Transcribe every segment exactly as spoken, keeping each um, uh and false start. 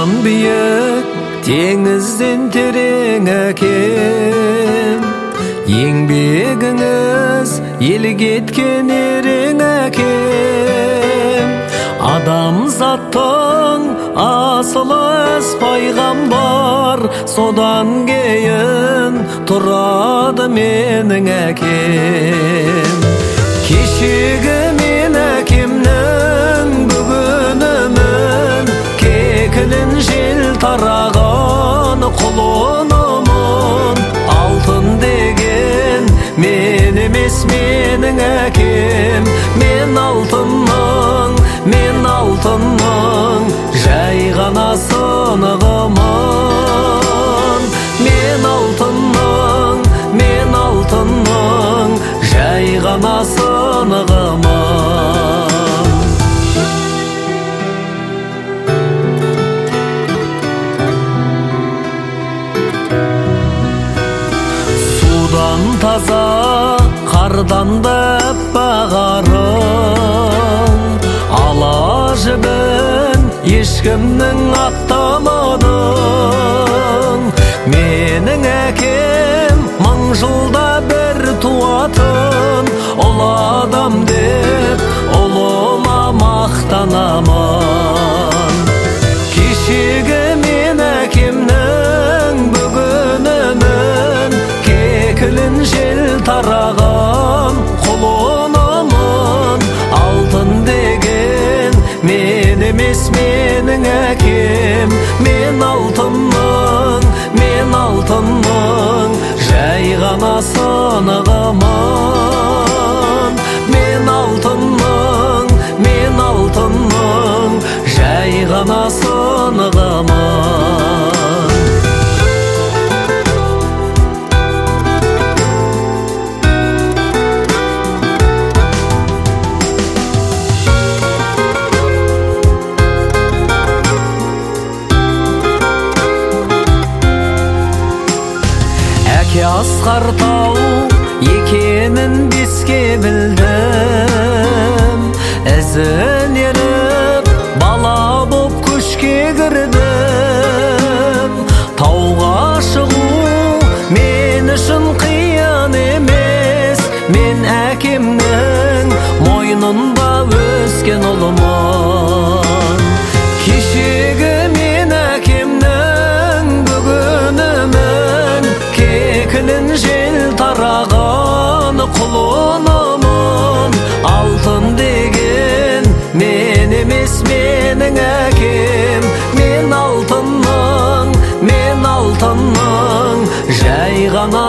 Sudan büyük, denizden tereň ekem. Еңбегіңіз ел кеткен ерең әкем. Адамзаттың асылы өз пайғамбар, содан кейін тұрады менің әкем. Кешегі мен әкемнің бүгінімін, кекілін жел тараған құлынымын. Алтын деген мен емес менің әкем. Мен алтынның, мен алтынның жай ғана сынығымын. Мен алтынның, мен алтынның жай ғана сынығымын. Судан таза, қардан да аппағарым, ала жібін ешкімнің аттамадың. Менің әкем мың жылда бір туатын, ол адам деп ұлыма мақтанамын. Кешегі мен әкемнің бүгінімін, кекілін жел тараған құлынымын. Алтын деген мен емес менің әкем. Мен алтынның, мен алтынның жай ғана сынығымын. Мен алтынның, мен алтынның жай ғана сынығымын. Асқар тау екенін беске білдім. Ізін еріп бала боп көшке кірдім. Тауға шығу мен үшін қиын емес. Мен әкемнің мойнында өскен ұлымын. Кешегі мен әкемнің бүгінімін, кекілін жел тараған құлынымын. Алтын деген мен емес менің әкем. Мен алтынның, мен алтынның жай ғана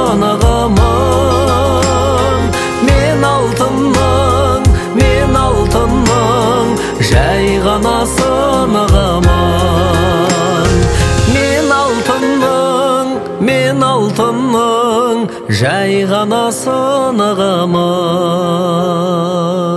сынығымын. Мен алтынның, мен алтынның жай ғана сынығымын. Мен алтынның, мен алтынның жай ғана сынығымын.